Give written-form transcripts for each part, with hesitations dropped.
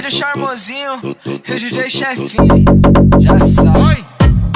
DJ Charmosinho e o DJ Chefinho, já sabe.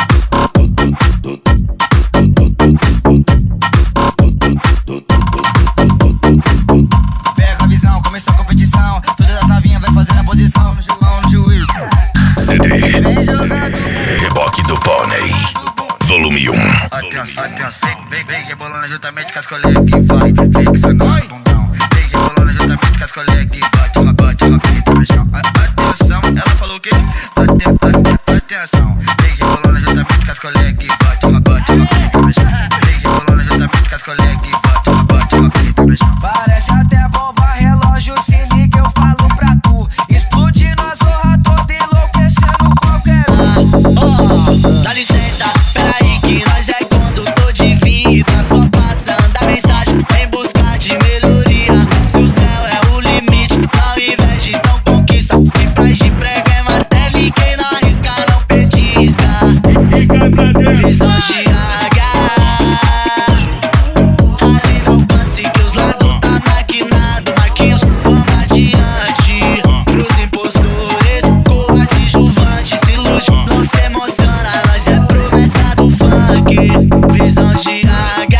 Pega a visão, começou a competição. Todas as novinhas vai fazendo a posição. Mão no joelho. CD Reboque do Pônei Volume 1. Atenção, vem rebolando juntamente com as colegas que vai flexando no bundão. Vem rebolando juntamente com as colegas que bate rapidinho no chão. Atenção, ela falou o quê? Atenção, vem rebolando juntamente com as colegas que bate rapidinho no chão. Vem rebolando juntamente com as colegas que bate rapidinho no chão. Parece até bomba, relógio, se liga, eu falo pra tu. Explodindo a zorra toda, enlouquecendo qualquer um. Dá licença, peraí que nós é condutor de vida. Só passando a mensagem em busca de melhoria. Se o céu é o limite, ao invés de tão conquista, quem faz de prego é martelo e quem não arrisca não petisca. Visão de águia, além do alcance que os lados tá maquinado. Marquinhos, vamos adiante. Pros impostores, coadjuvante, se ilude, não se emociona, nós é promessa do funk. Visão de águia,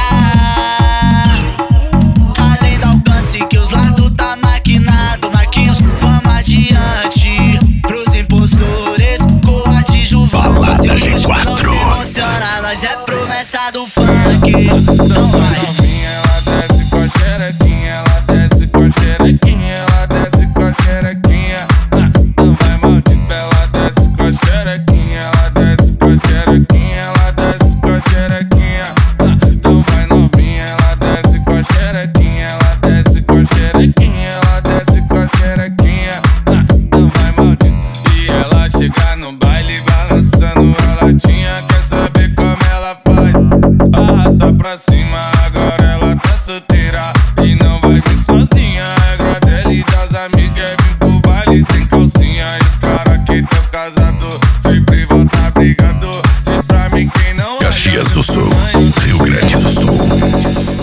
além do alcance que os lados tá maquinado. Marquinhos, vamos adiante. Pros impostores, coadjuvante, Balada se ilude, G4. não se emociona, nós é promessa do funk. Então vai. Ela desce com a xerequinha, ela desce com a xerequinha, ela desce com a xerequinha. Não vai maldito, ela desce com a xerequinha, ela desce com a xerequinha, ela desce com a xerequinha. Então vai novinha, ela desce com a xerequinha, ela desce com a xerequinha, ela desce com a xerequinha. Não vai maldito. E ela chega no baile balançando a latinha, quer saber como ela faz? Arrasta pra cima, agora ela tá solteira e não vai vir sozinha. A regra dela e das amigas é vir pro baile sem calcinha. E os cara que tão casado sempre volta brigado. Diz pra mim quem não é Caxias do Sul, Rio Grande do Sul.